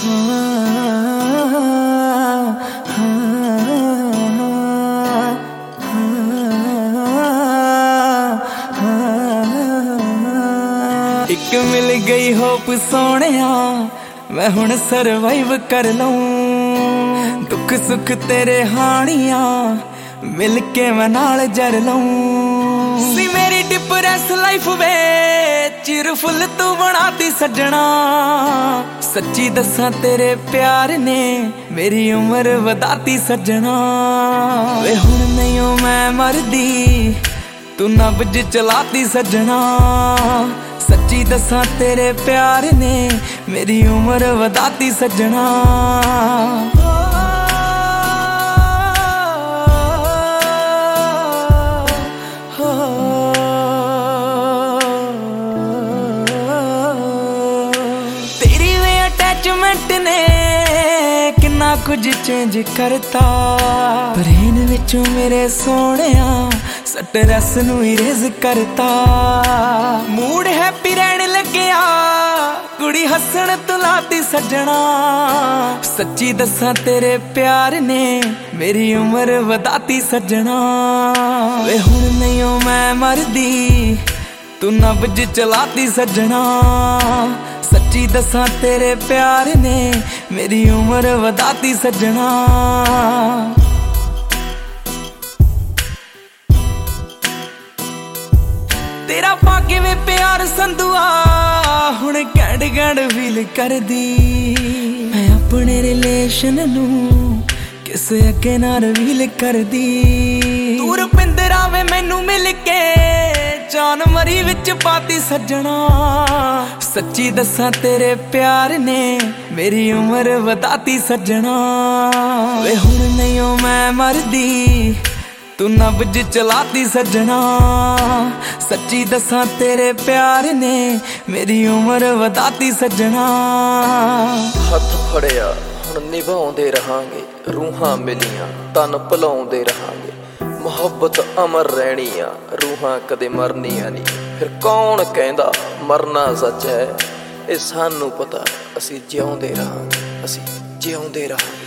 एक मिल गई होप सोहणिया मैं हुण सरवाइव कर लऊं। दुख सुख तेरे हानिया मिल के मैं नाल जर लऊं। सी मेरी डिप्रेस लाइफ वे चिरफुल तू बनाती सजना। सच्ची दसा तेरे प्यार ने मेरी उम्र वधाती सजना। वे हुण नहीं हो मैं मरदी तू नब्ज चलाती सजना। सच्ची दसा तेरे प्यार ने मेरी उम्र वधाती सजना। तेरी वे अटैचमेंट ने किन्ना कुछ चेंज करता। ब्रेन विचों मेरे सोहणिया स्ट्रेस नूं इरेज करता। मूड हैप्पी रहन लग्या कुड़ी हसन तुलाती सजना। सच्ची दसा तेरे प्यार ने मेरी उम्र वधाती सजना। वे हुण नहीं हो मैं मरदी तू नब्ज चलाती सजना। सच्ची दसा तेरे प्यार ने मेरी उम्र वधाती सजना। तेरा पाके वे प्यार संधुआ हुण गैंड गैंड फील कर दी। मैं अपने रिलेशन नू किस अगे ना रिवील कर दी। तू रुपिंदरा वे मैनू मिल के जान मरी विच पाती सजना। सच्ची दसा तेरे प्यार ने मेरी उम्र वधाती सजना। वे हुण नहीं हो मैं मरदी तू नब्ज चलाती सजना। सच्ची दसा तेरे प्यार ने मेरी उम्र वधाती सजना। हथ फड़िया हुण निभाउंदे रहांगे रूहां मिलियां तन भुलाउंदे रहांगे। मुहब्बत अमर रहनी आ रूहां कदे मरनियां नहीं। फिर कौन कहंदा मरना सच है। ये सानू पता असी जिउंदे रहांगे असी जिउंदे रहांगे।